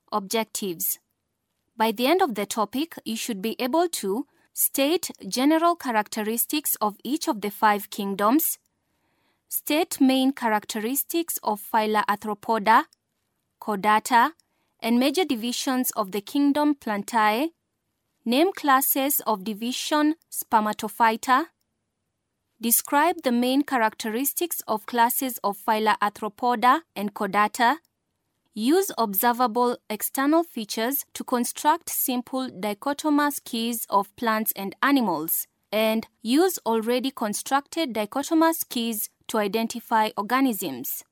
Objectives. By the end of the topic, you should be able to state general characteristics of each of the 5 kingdoms, state main characteristics of phyla Arthropoda, Chordata, and major divisions of the kingdom Plantae, name classes of division Spermatophyta, describe the main characteristics of classes of phyla Arthropoda and Chordata, use observable external features to construct simple dichotomous keys of plants and animals, and use already constructed dichotomous keys to identify organisms.